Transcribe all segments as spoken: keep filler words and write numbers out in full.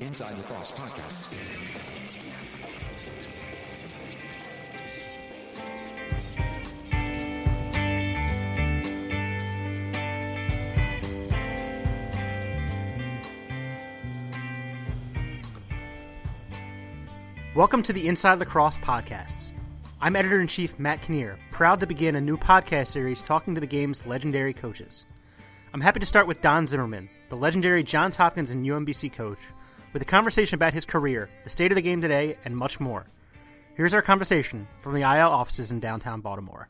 Inside Lacrosse Podcast. Welcome to the Inside Lacrosse Podcasts. I'm Editor-in-Chief Matt Kinnear, proud to begin a new podcast series talking to the game's legendary coaches. I'm happy to start with Don Zimmerman, the legendary Johns Hopkins and U M B C coach, with a conversation about his career, the state of the game today, and much more. Here's our conversation from the I L offices in downtown Baltimore.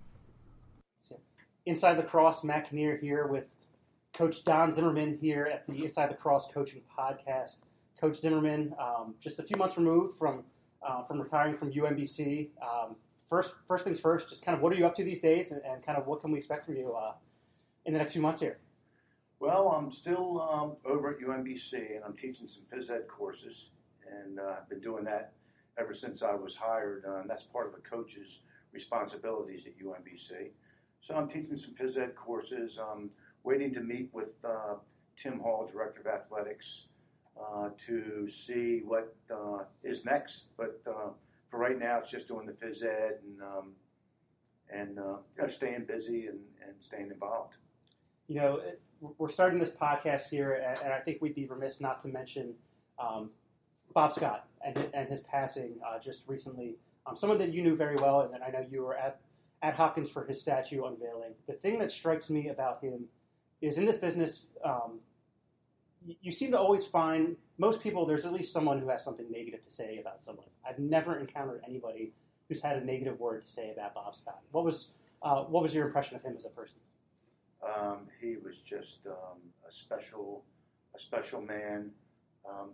Inside Lacrosse, Matt Kinnear here with Coach Don Zimmerman here at the Inside Lacrosse Coaching Podcast. Coach Zimmerman, um, just a few months removed from uh, from retiring from U M B C. Um, first, first things first, just kind of what are you up to these days, and, and kind of what can we expect from you uh, in the next few months here? Well, I'm still um, over at U M B C, and I'm teaching some phys ed courses, and uh, I've been doing that ever since I was hired, uh, and that's part of a coach's responsibilities at U M B C. So I'm teaching some phys ed courses. I'm waiting to meet with uh, Tim Hall, Director of Athletics, Uh, to see what uh, is next, but uh, for right now, it's just doing the phys ed and um, and uh, you know, staying busy and, and staying involved. You know, we're starting this podcast here, and I think we'd be remiss not to mention um, Bob Scott and and his passing uh, just recently. Um, someone that you knew very well, and I know you were at at Hopkins for his statue unveiling. The thing that strikes me about him is in this business. Um, You seem to always find, most people, there's at least someone who has something negative to say about someone. I've never encountered anybody who's had a negative word to say about Bob Scott. What was uh, what was your impression of him as a person? Um, he was just um, a special, a special man. Um,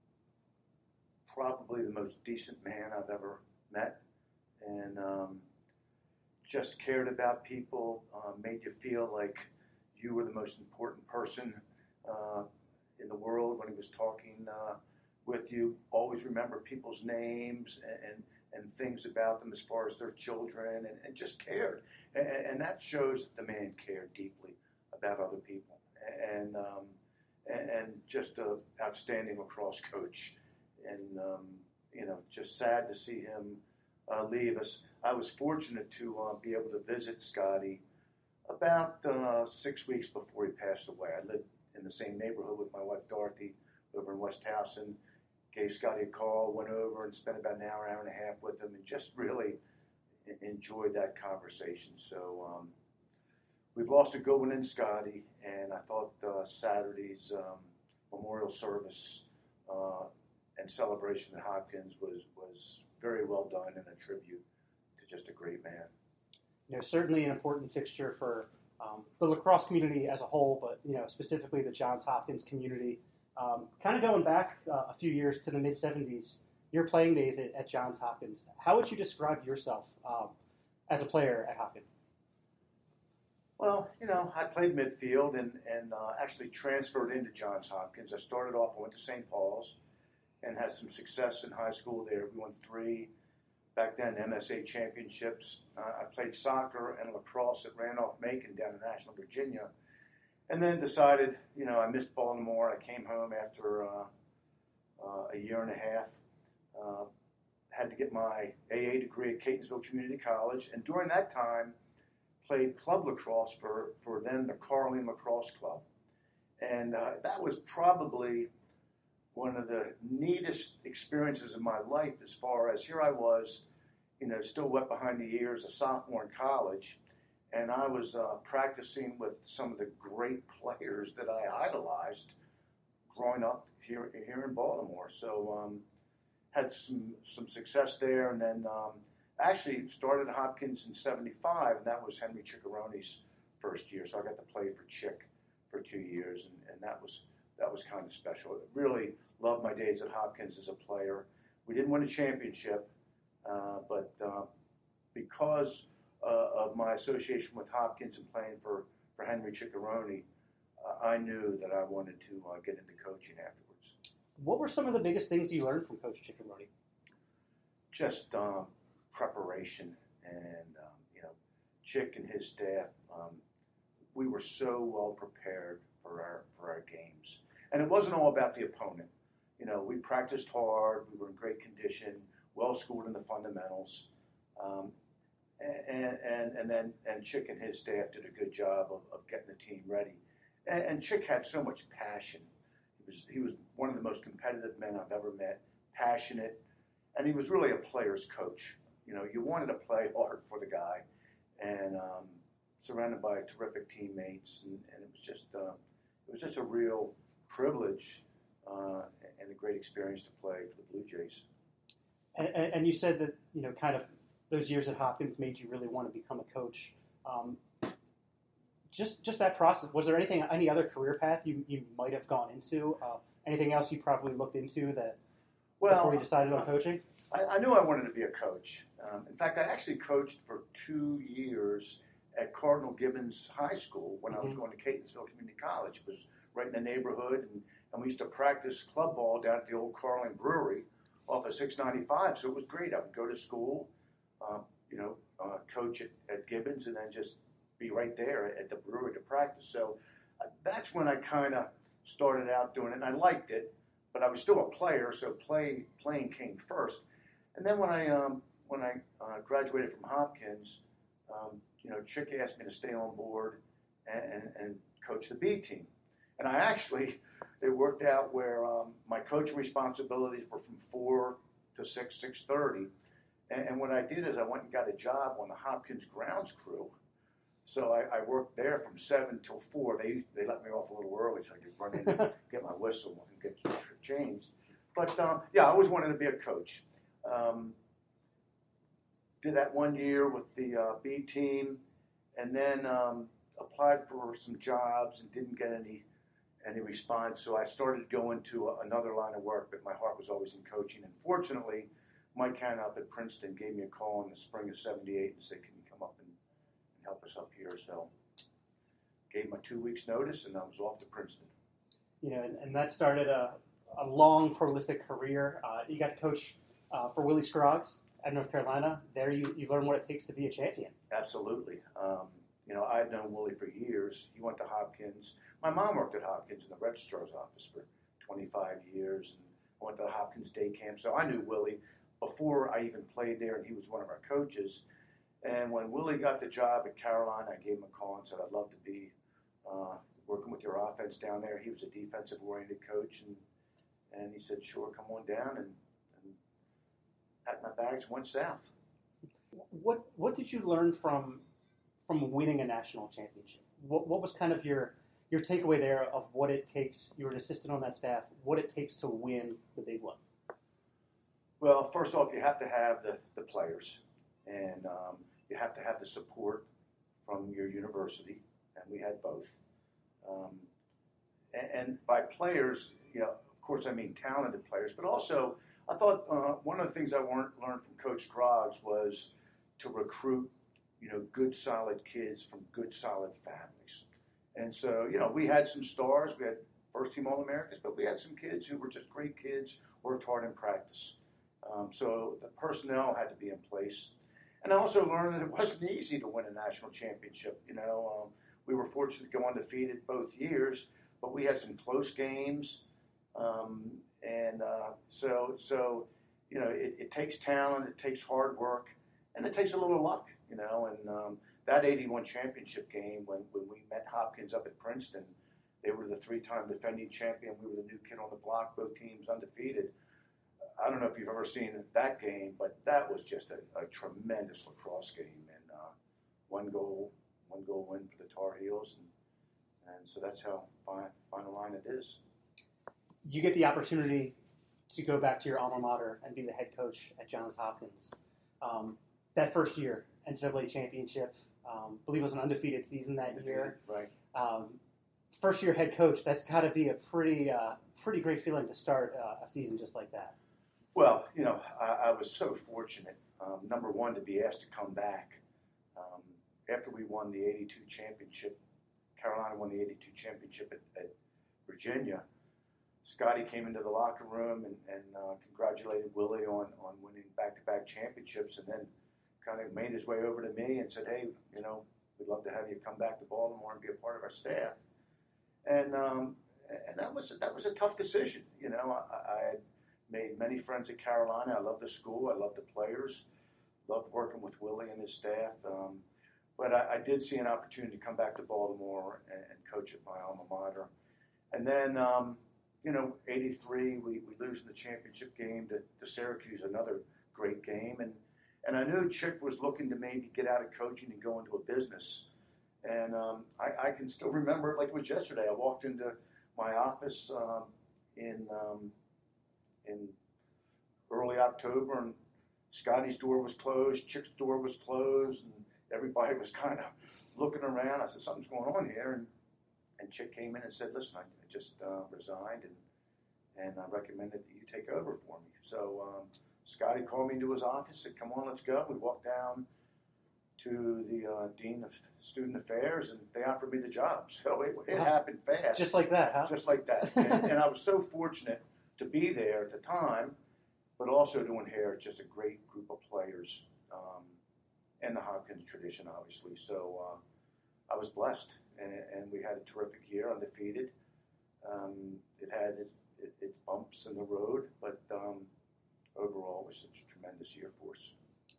probably the most decent man I've ever met, and um, just cared about people. Uh, made you feel like you were the most important person Uh, in the world when he was talking uh, with you. Always remember people's names and, and, and things about them as far as their children, and, and just cared. And, and that shows that the man cared deeply about other people. And um, and, and just an outstanding lacrosse coach. And, um, you know, just sad to see him uh, leave us. I was fortunate to uh, be able to visit Scotty about uh, six weeks before he passed away. I lived in the same neighborhood with my wife Dorothy over in West Towson. Gave Scotty a call, went over and spent about an hour, hour and a half with him, and just really enjoyed that conversation. So um, we've lost a good one in Scotty, and I thought uh, Saturday's um, memorial service uh, and celebration at Hopkins was, was very well done and a tribute to just a great man. You know, certainly an important fixture for Um, the lacrosse community as a whole, but you know specifically the Johns Hopkins community. Um, kind of going back uh, a few years to the mid seventies, your playing days at, at Johns Hopkins. How would you describe yourself um, as a player at Hopkins? Well, you know, I played midfield and, and uh, actually transferred into Johns Hopkins. I started off, I went to Saint Paul's and had some success in high school there. We won three, back then, M S A championships. Uh, I played soccer and lacrosse at Randolph-Macon down in National, Virginia. And then decided, you know, I missed Baltimore. I came home after uh, uh, a year and a half. Uh, had to get my A A degree at Catonsville Community College. And during that time, played club lacrosse for, for then the Carling Lacrosse Club. And uh, that was probably one of the neatest experiences of my life, as far as here I was, you know, still wet behind the ears, a sophomore in college, and I was uh, practicing with some of the great players that I idolized growing up here here in Baltimore. So um, had some some success there, and then um, actually started at Hopkins in seventy-five, and that was Henry Ciccarone's first year. So I got to play for Chick for two years, and, and that was that was kind of special. I really loved my days at Hopkins as a player. We didn't win a championship, uh, but uh, because uh, of my association with Hopkins and playing for, for Henry Ciccarone, uh, I knew that I wanted to uh, get into coaching afterwards. What were some of the biggest things you learned from Coach Ciccarone? Just um, preparation, and um, you know, Chick and his staff. Um, we were so well prepared for our for our games, and it wasn't all about the opponent. you know, we practiced hard. We were in great condition, well schooled in the fundamentals. Um, and, and, and then and Chick and his staff did a good job of, of getting the team ready. And, and Chick had so much passion. He was, he was one of the most competitive men I've ever met, passionate, and he was really a player's coach. You know, you wanted to play hard for the guy, and um, surrounded by terrific teammates, and, and it was just uh, it was just a real privilege uh, and a great experience to play for the Blue Jays. And, and, and you said that, you know, kind of those years at Hopkins made you really want to become a coach. Um, just just that process. Was there anything, any other career path you, you might have gone into? Uh, anything else you probably looked into that well, before you decided on coaching? I, I knew I wanted to be a coach. Um, in fact, I actually coached for two years at Cardinal Gibbons High School when mm-hmm. I was going to Catonsville Community College. It was right in the neighborhood, and, and we used to practice club ball down at the old Carling Brewery off of six ninety-five, so it was great. I would go to school, uh, you know, uh, coach at, at Gibbons, and then just be right there at the brewery to practice. So uh, that's when I kind of started out doing it, and I liked it, but I was still a player, so play, playing came first. And then when I um, when I uh, graduated from Hopkins, um, you know, Chick asked me to stay on board and, and, and coach the B team. And I actually, it worked out where um, my coaching responsibilities were from four to six, six thirty. And, and what I did is I went and got a job on the Hopkins grounds crew. So I, I worked there from seven till four. They they let me off a little early so I could run in and get my whistle and get changed. But um, yeah, I always wanted to be a coach. Um, did that one year with the uh, B team, and then um, applied for some jobs and didn't get any any response. So I started going to a, another line of work, but my heart was always in coaching. And fortunately, Mike Hanna up at Princeton gave me a call in the spring of seventy-eight and said, "Can you come up and, and help us up here?" So gave my two weeks notice, and I was off to Princeton. You know, and, and that started a, a long, prolific career. Uh, you got to coach uh, for Willie Scruggs at North Carolina. There you, you learn what it takes to be a champion. Absolutely. Um, you know, I had known Willie for years. He went to Hopkins. My mom worked at Hopkins in the registrar's office for twenty-five years, and I went to the Hopkins day camp. So I knew Willie before I even played there, and he was one of our coaches. And when Willie got the job at Carolina, I gave him a call and said, "I'd love to be uh, working with your offense down there." He was a defensive-oriented coach, and and he said, "Sure, come on down." And, and packed my bags and went south. What what did you learn from from winning a national championship? What what was kind of your your takeaway there of what it takes? You were an assistant on that staff. What it takes to win the big one? Well, first off, you have to have the, the players, and um, you have to have the support from your university, and we had both. Um, and, and by players, you know, of course, I mean talented players, but also I thought uh, one of the things I learned, learned from Coach Scruggs was to recruit, you know, good, solid kids from good, solid families. And so, you know, we had some stars. We had first-team All-Americans, but we had some kids who were just great kids, worked hard in practice. Um, so the personnel had to be in place. And I also learned that it wasn't easy to win a national championship. You know, um, we were fortunate to go undefeated both years, but we had some close games. Um, and uh, so, so, you know, it, it takes talent, it takes hard work, and it takes a little luck, you know. And um, that eighty-one championship game, when, when we met Hopkins up at Princeton, they were the three-time defending champion. We were the new kid on the block, both teams undefeated. I don't know if you've ever seen that game, but that was just a, a tremendous lacrosse game, and uh, one goal, one goal win for the Tar Heels, and, and so that's how fine, fine a line it is. You get the opportunity to go back to your alma mater and be the head coach at Johns Hopkins. Um, that first year, N C double A championship, um, I believe it was an undefeated season that undefeated, year. Right. Um, first year head coach, that's got to be a pretty, uh, pretty great feeling to start uh, a season just like that. Well, you know, I, I was so fortunate, um, number one, to be asked to come back. Um, after we won the eighty-two championship, Carolina won the eighty-two championship at, at Virginia, Scotty came into the locker room and, and uh, congratulated Willie on, on winning back-to-back championships, and then kind of made his way over to me and said, "Hey, you know, we'd love to have you come back to Baltimore and be a part of our staff." And um, and that was that was a tough decision. You know, I, I had made many friends at Carolina. I loved the school. I loved the players. Loved working with Willie and his staff. Um, but I, I did see an opportunity to come back to Baltimore and, and coach at my alma mater. And then, um, you know, eighty-three, we, we lose in the championship game to, to Syracuse, another great game. And, and I knew Chick was looking to maybe get out of coaching and go into a business. And um, I, I can still remember it like it was yesterday. I walked into my office um, in um, in early October, and Scotty's door was closed, Chick's door was closed, and everybody was kind of looking around. I said, something's going on here. And, and Chick came in and said, listen, I, I just uh, resigned, and, and I recommended that you take over for me. So um, Scotty called me into his office, said, come on, let's go. We walked down to the uh, Dean of Student Affairs, and they offered me the job. So it, it wow. happened fast. Just like that, huh? Just like that. and, and I was so fortunate to be there at the time, but also to inherit just a great group of players um, and the Hopkins tradition, obviously. So uh, I was blessed, and, and we had a terrific year, undefeated. Um, it had its, it, its bumps in the road, but um, overall it was such a tremendous year for us.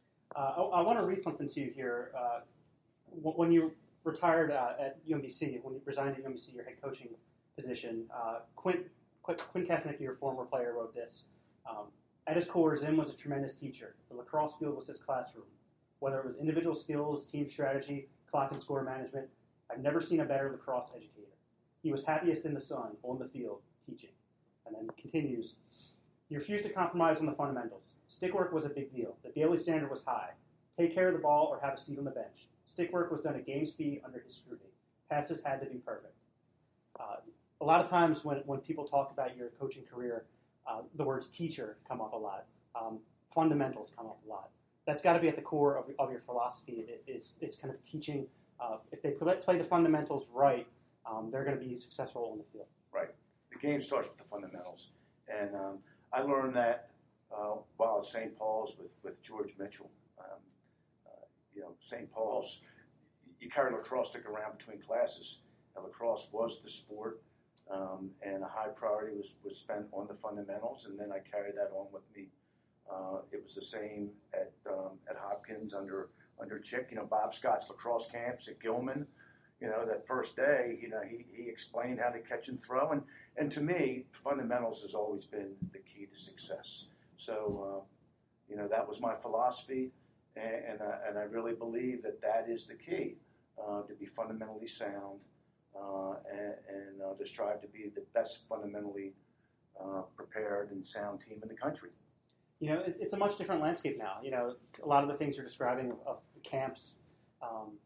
Uh, I, I want to read something to you here. Uh, when you retired uh, at U M B C, when you resigned at U M B C, your head coaching position, uh, Quint, Quint, Quint Kasnick, your former player, wrote this. Um, At his core, Zim was a tremendous teacher. The lacrosse field was his classroom. Whether it was individual skills, team strategy, clock and score management, I've never seen a better lacrosse educator. He was happiest in the sun, on the field, teaching. And then continues, he refused to compromise on the fundamentals. Stick work was a big deal. The daily standard was high. Take care of the ball or have a seat on the bench. Stick work was done at game speed under his scrutiny. Passes had to be perfect. Uh, a lot of times when, when people talk about your coaching career, Uh, the words teacher come up a lot. Um, fundamentals come up a lot. That's got to be at the core of, of your philosophy. It, it's, it's kind of teaching. Uh, if they play the fundamentals right, um, they're going to be successful on the field. Right. The game starts with the fundamentals. And um, I learned that uh, while at Saint Paul's with, with George Mitchell. Um, uh, you know, Saint Paul's, you carry a lacrosse stick around between classes. And lacrosse was the sport. Um, and a high priority was, was spent on the fundamentals, and then I carried that on with me. Uh, it was the same at um, at Hopkins under under Chick. You know, Bob Scott's lacrosse camps at Gilman. You know, that first day, you know, he, he explained how to catch and throw, and and to me, fundamentals has always been the key to success. So, uh, you know, that was my philosophy, and and I, and I really believe that that is the key uh, to be fundamentally sound. Uh, and and uh, to strive to be the best fundamentally uh, prepared and sound team in the country. You know, it, it's a much different landscape now. You know, a lot of the things you're describing of, of the camps, um,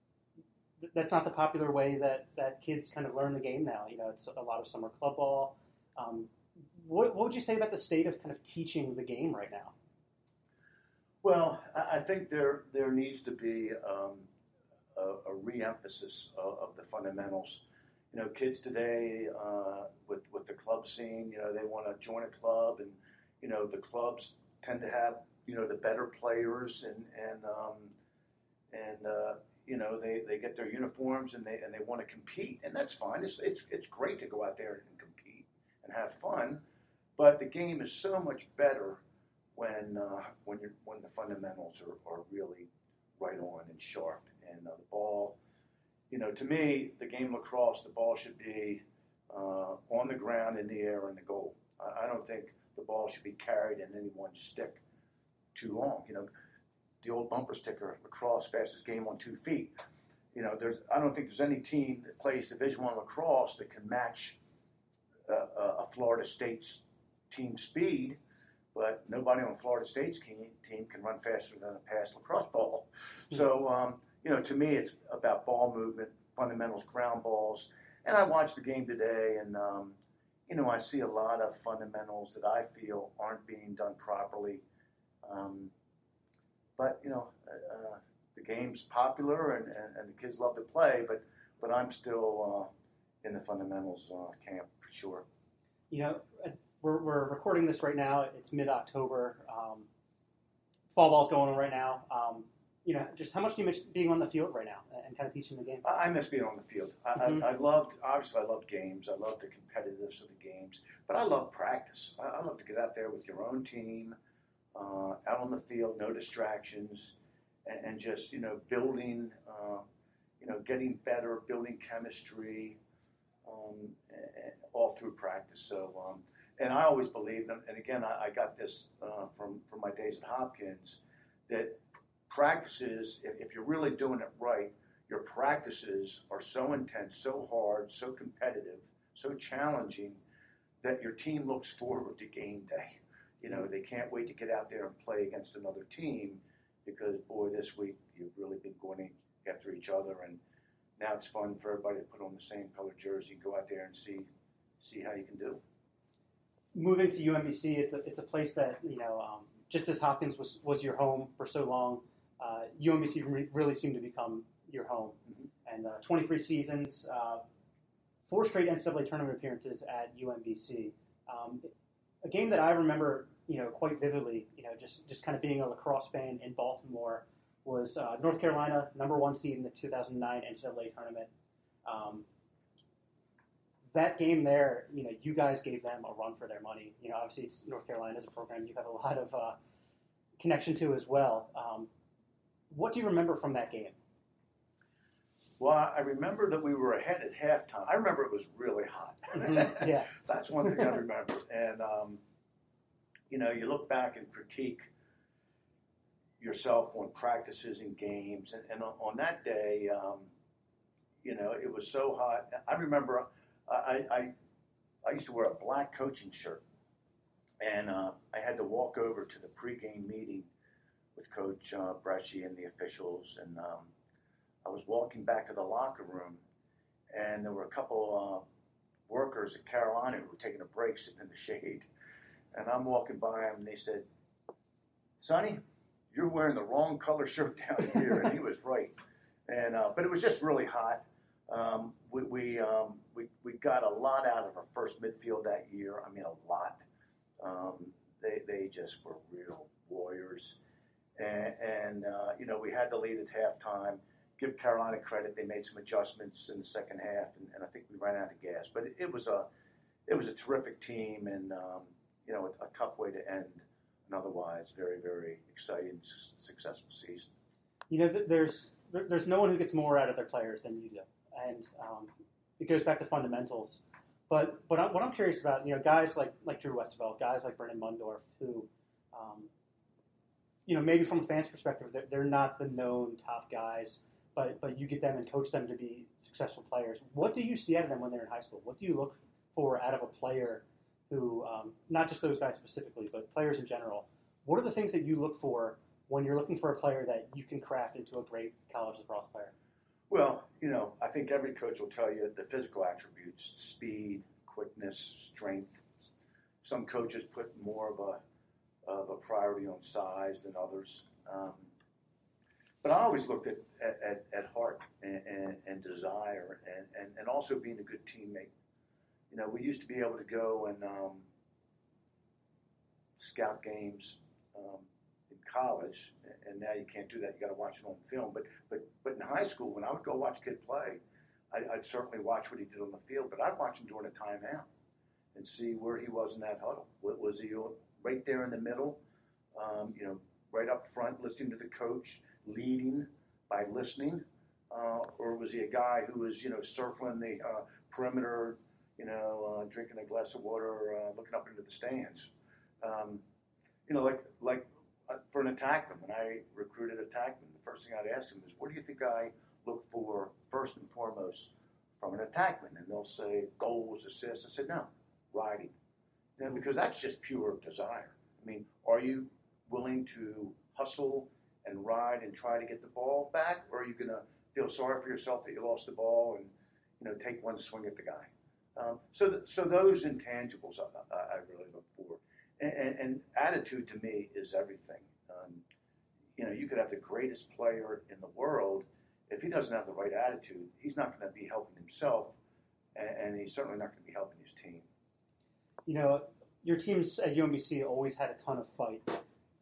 th- that's not the popular way that, that kids kind of learn the game now. You know, it's a lot of summer club ball. Um, what, what would you say about the state of kind of teaching the game right now? Well, I, I think there there needs to be um, a, a re-emphasis of, of the fundamentals. You know, kids today uh, with with the club scene, you know, they want to join a club, and you know, the clubs tend to have you know the better players, and and um, and uh, you know they, they get their uniforms and they and they want to compete, and that's fine. It's it's it's great to go out there and compete and have fun, but the game is so much better when uh, when you when the fundamentals are, are really right on and sharp. And uh, the ball, you know, to me, the game of lacrosse, the ball should be uh, on the ground, in the air, and the goal. I, I don't think the ball should be carried in any one stick too long. You know, the old bumper sticker, lacrosse, fastest game on two feet. You know, there's I don't think there's any team that plays Division One lacrosse that can match uh, a Florida State's team speed. But nobody on Florida State's team can run faster than a passed lacrosse ball. So, um, you know, to me, it's about ball movement, fundamentals, ground balls. And I watched the game today, and, um, you know, I see a lot of fundamentals that I feel aren't being done properly. Um, but, you know, uh, the game's popular, and, and, and the kids love to play, but, but I'm still uh, in the fundamentals uh, camp for sure. You know, We're, we're recording this right now. It's mid-October. Um, fall ball's going on right now. Um, you know, just how much do you miss being on the field right now and kind of teaching the game? I miss being on the field. I, mm-hmm. I, I loved, obviously, I loved games. I loved the competitiveness of the games, but I love practice. I, I love to get out there with your own team, uh, out on the field, no distractions, and, and just, you know, building, uh, you know, getting better, building chemistry, um, and, and all through practice. So, um, and I always believed, and again, I, I got this uh, from, from my days at Hopkins, that practices, if you're really doing it right, your practices are so intense, so hard, so competitive, so challenging that your team looks forward to game day. You know, they can't wait to get out there and play against another team because, boy, this week you've really been going after each other, and now it's fun for everybody to put on the same color jersey and go out there and see see how you can do. Moving to U M B C, it's a it's a place that, you know, um, just as Hopkins was, was your home for so long, uh, U M B C re- really seemed to become your home. Mm-hmm. And uh, twenty-three seasons, uh, four straight N C double A tournament appearances at U M B C. Um, a game that I remember, you know, quite vividly, you know, just, just kind of being a lacrosse fan in Baltimore was uh, North Carolina, number one seed in the two thousand nine N C double A tournament. Um, that game there, you know, you guys gave them a run for their money. You know, obviously it's North Carolina as a program you have a lot of uh, connection to as well. Um, what do you remember from that game? Well, I remember that we were ahead at halftime. I remember it was really hot. Mm-hmm. Yeah. That's one thing I remember. And, um, you know, you look back and critique yourself on practices and games. And, and on that day, um, you know, it was so hot. I remember I, I, I used to wear a black coaching shirt. And uh, I had to walk over to the pregame meeting with Coach uh, Bresci and the officials. And um, I was walking back to the locker room, and there were a couple uh, workers at Carolina who were taking a break sitting in the shade. And I'm walking by them, and they said, "Sonny, you're wearing the wrong color shirt down here." And he was right. And uh, but it was just really hot. Um, we we, um, we we got a lot out of our first midfield that year. I mean, a lot. Um, they they just were real warriors. And, and uh, you know, we had the lead at halftime. Give Carolina credit; they made some adjustments in the second half, and, and I think we ran out of gas. But it, it was a it was a terrific team, and um, you know, a, a tough way to end an otherwise very very exciting, su- successful season. You know, there's there's no one who gets more out of their players than you do, and um, it goes back to fundamentals. But but I, what I'm curious about, you know, guys like like Drew Westervelt, guys like Brennan Mundorf, who, um, you know, maybe from a fan's perspective, they're, they're not the known top guys. But but you get them and coach them to be successful players. What do you see out of them when they're in high school? What do you look for out of a player who, um, not just those guys specifically, but players in general? What are the things that you look for when you're looking for a player that you can craft into a great college lacrosse player? Well, you know, I think every coach will tell you the physical attributes: speed, quickness, strength. Some coaches put more of a of a priority on size than others. Um, But I always looked at, at, at heart and, and, and desire and, and, and also being a good teammate. You know, we used to be able to go and um, scout games um, in college, and now you can't do that. You got to watch it on film. But but but in high school, when I would go watch a kid play, I, I'd certainly watch what he did on the field, but I'd watch him during a timeout and see where he was in that huddle. Was he right there in the middle, um, you know, right up front, listening to the coach, leading by listening, uh, or was he a guy who was, you know, circling the uh, perimeter, you know, uh, drinking a glass of water, uh, looking up into the stands? Um, you know, like like uh, for an attackman, when I recruited attackman, the first thing I'd ask them is, what do you think I look for first and foremost from an attackman? And they'll say goals, assists. I said, no, riding. You know, because that's just pure desire. I mean, are you willing to hustle and ride and try to get the ball back, or are you going to feel sorry for yourself that you lost the ball and, you know, take one swing at the guy? Um, so, th- so those intangibles I, I really look for, and, and, and attitude to me is everything. Um, you know, you could have the greatest player in the world, if he doesn't have the right attitude, he's not going to be helping himself, and, and he's certainly not going to be helping his team. You know, your teams at U M B C always had a ton of fight.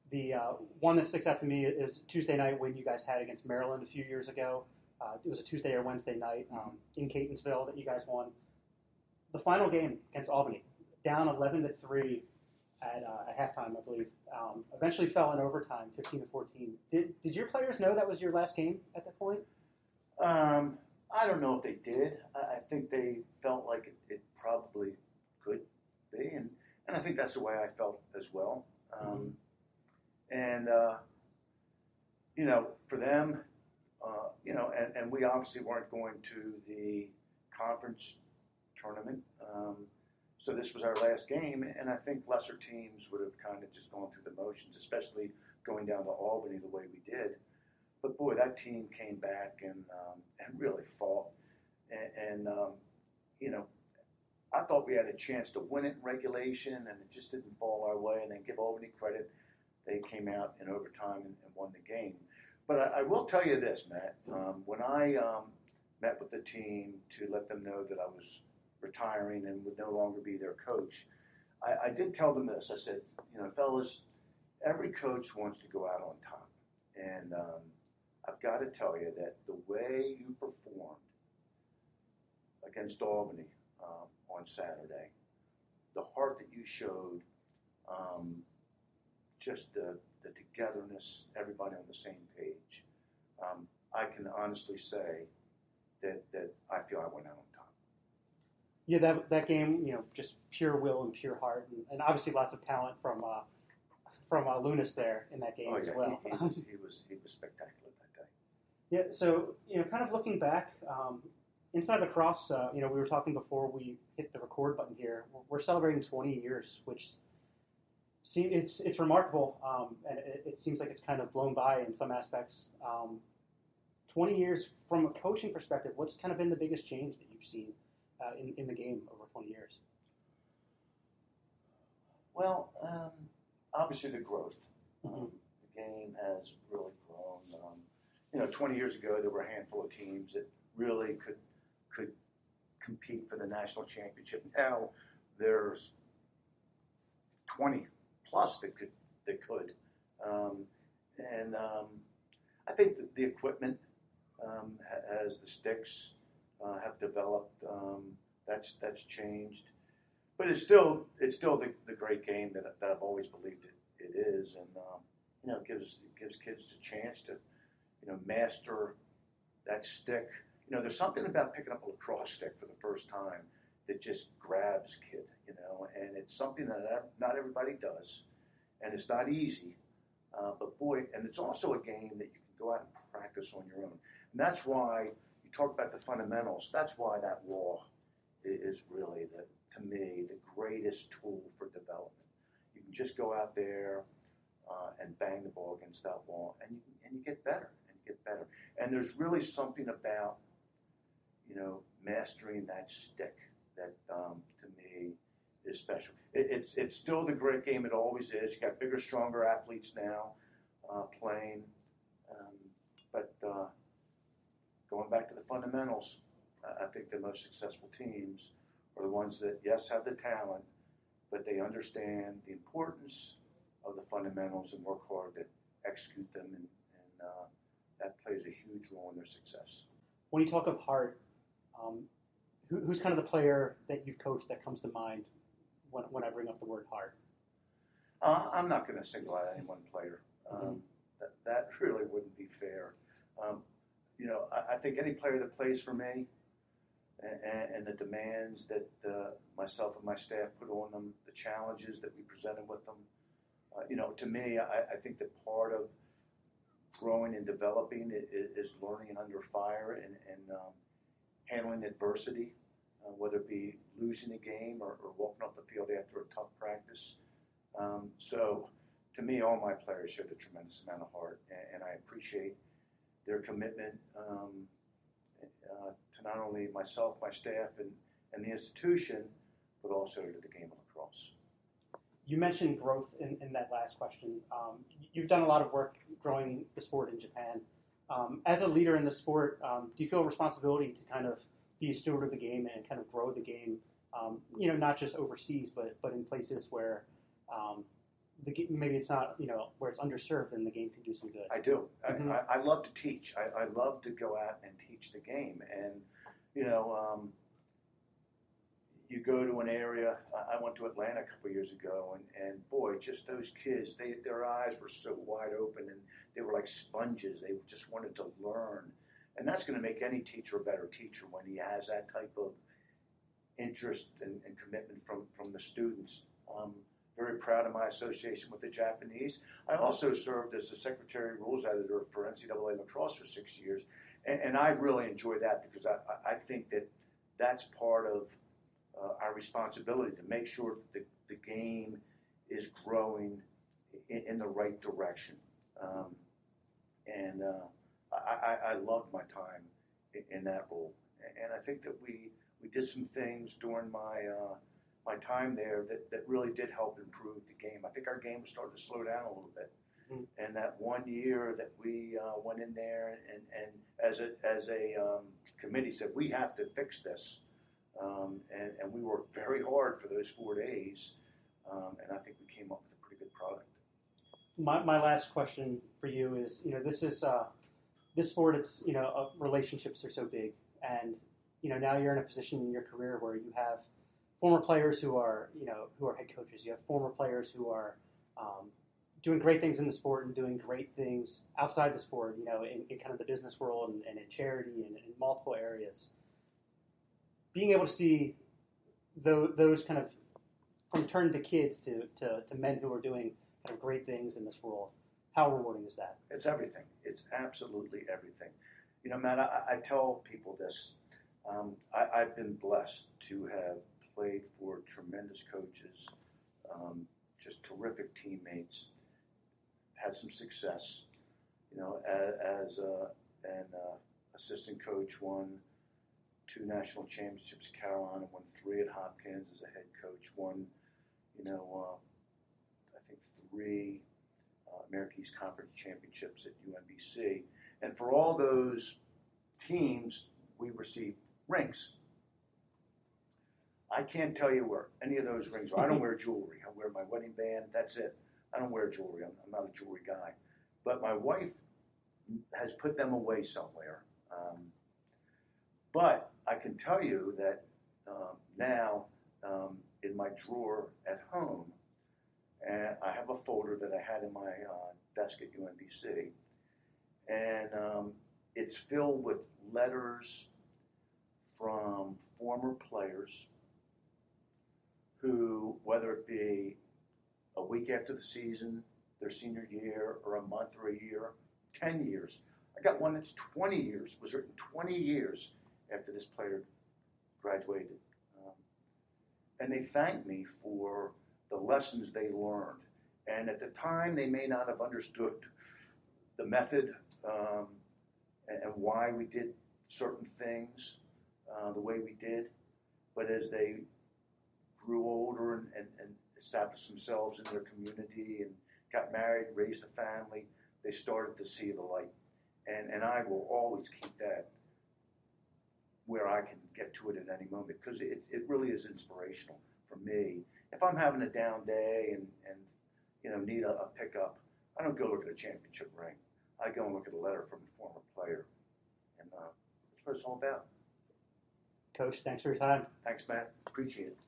The uh, one that sticks out to me is Tuesday night win you guys had against Maryland a few years ago. Uh, it was a Tuesday or Wednesday night um, in Catonsville that you guys won. The final game against Albany, down eleven to three at, uh, at halftime, I believe. Um, eventually fell in overtime, fifteen to fourteen. Did did your players know that was your last game at that point? Um, I don't know if they did. I, I think they felt like it, it probably could be, and, and I think that's the way I felt as well. Um, mm-hmm. And uh, you know, for them. Uh, you know, and, and we obviously weren't going to the conference tournament, um, so this was our last game, and I think lesser teams would have kind of just gone through the motions, especially going down to Albany the way we did. But boy, that team came back and um, and really fought, and, and um, you know, I thought we had a chance to win it in regulation, and it just didn't fall our way. And then give Albany credit, they came out in overtime and, and won the game. But I, I will tell you this, Matt. Um, when I um, met with the team to let them know that I was retiring and would no longer be their coach, I, I did tell them this. I said, you know, fellas, every coach wants to go out on top. And um, I've got to tell you that the way you performed against Albany um, on Saturday, the heart that you showed, um, just the the togetherness, everybody on the same page. Um, I can honestly say that, that I feel I went out on top. Yeah, that that game, you know, just pure will and pure heart, and, and obviously lots of talent from uh, from uh, Lunas there in that game oh, as yeah, well. He, he, was, he was he was spectacular that day. Yeah, so you know, kind of looking back um, inside lacrosse, uh, you know, we were talking before we hit the record button here. We're celebrating twenty years, which. See, it's it's remarkable, um, and it, it seems like it's kind of blown by in some aspects. Um, Twenty years from a coaching perspective, what's kind of been the biggest change that you've seen uh, in in the game over twenty years? Well, um, obviously the growth. Mm-hmm. Um, the game has really grown. Um, you know, twenty years ago there were a handful of teams that really could could compete for the national championship. Now there's twenty. Plus, that could, that could, um, and um, I think that the equipment, um, as the sticks uh, have developed, um, that's that's changed, but it's still it's still the, the great game that, that I've always believed it, it is, and um, you know, it gives it gives kids a chance to, you know, master that stick. You know, there's something about picking up a lacrosse stick for the first time that just grabs kid, you know, and it's something that not everybody does, and it's not easy, uh, but boy, and it's also a game that you can go out and practice on your own, and that's why you talk about the fundamentals. That's why that wall is really, the, to me, the greatest tool for development. You can just go out there uh, and bang the ball against that wall, and you and you get better, and you get better, and there's really something about, you know, mastering that stick that, um, to me, is special. It, it's it's still the great game it always is. You got bigger, stronger athletes now uh, playing, um, but uh, going back to the fundamentals, uh, I think the most successful teams are the ones that, yes, have the talent, but they understand the importance of the fundamentals and work hard to execute them, and, and uh, that plays a huge role in their success. When you talk of heart, um, who, who's kind of the player that you've coached that comes to mind when, when I bring up the word heart? Uh, I'm not going to single out any one player. Um, mm-hmm. that, that really wouldn't be fair. Um, you know, I, I think any player that plays for me and, and the demands that uh, myself and my staff put on them, the challenges that we presented with them, uh, you know, to me, I, I think that part of growing and developing is, is learning under fire and, and um, handling adversity, uh, whether it be losing a game or, or walking off the field after a tough practice. Um, so, to me, all my players showed a tremendous amount of heart, and, and I appreciate their commitment um, uh, to not only myself, my staff, and, and the institution, but also to the game of lacrosse. You mentioned growth in, in that last question. Um, you've done a lot of work growing the sport in Japan. Um, as a leader in the sport, um, do you feel a responsibility to kind of be a steward of the game and kind of grow the game, um, you know, not just overseas, but, but in places where, um, the ga- maybe it's not, you know, where it's underserved and the game can do some good. I do. Mhm. I, I, I love to teach. I, I love to go out and teach the game. And, you know, um, you go to an area, I I went to Atlanta a couple of years ago, and, and boy, just those kids, they, their eyes were so wide open, and they were like sponges. They just wanted to learn. And that's going to make any teacher a better teacher when he has that type of interest and, and commitment from, from the students. Um, very proud of my association with the Japanese. I also served as the Secretary Rules Editor for N C double A lacrosse for six years, and, and I really enjoy that because I, I think that that's part of uh, our responsibility to make sure that the, the game is growing in, in the right direction. Um, and uh, I, I, I loved my time in, in that role, and I think that we, we did some things during my uh, my time there that, that really did help improve the game. I think our game was starting to slow down a little bit. Mm-hmm. And that one year that we uh, went in there and, and as a, as a um, committee said, we have to fix this. Um, and, and we worked very hard for those four days. Um, and I think we came up with a pretty good product. My, my last question for you is, you know, this is, uh, this sport, it's, you know, uh, relationships are so big. And, you know, now you're in a position in your career where you have former players who are, you know, who are head coaches. You have former players who are um, doing great things in the sport and doing great things outside the sport, you know, in, in kind of the business world and, and in charity and in multiple areas. Being able to see those, those kind of, from turn to kids to, to, to men who are doing kind of great things in this world, how rewarding is that? It's everything. It's absolutely everything. You know, Matt, I, I tell people this. Um, I, I've been blessed to have played for tremendous coaches, um, just terrific teammates, had some success. You know, as, as uh, an uh, assistant coach, won two national championships at Carolina, won three at Hopkins as a head coach, won, you know, uh, I think three uh, American East Conference championships at U M B C. And for all those teams, we received rings. I can't tell you where any of those rings are. I don't wear jewelry. I wear my wedding band. That's it. I don't wear jewelry. I'm, I'm not a jewelry guy. But my wife has put them away somewhere. Um, but I can tell you that um, now um, in my drawer at home, and I have a folder that I had in my uh, desk at U M B C, and um, it's filled with letters from former players who, whether it be a week after the season, their senior year, or a month or a year, ten years. I got one that's twenty years, was written twenty years after this player graduated. Um, and they thanked me for the lessons they learned. And at the time, they may not have understood the method um, and, and why we did certain things uh, the way we did. But as they grew older and, and, and established themselves in their community and got married, raised a family, they started to see the light. And, and I will always keep that where I can get to it at any moment because it, it really is inspirational for me. If I'm having a down day and, and you know need a, a pickup, I don't go look at a championship ring. I go and look at a letter from a former player. And uh, that's what it's all about. Coach, thanks for your time. Thanks, Matt. Appreciate it.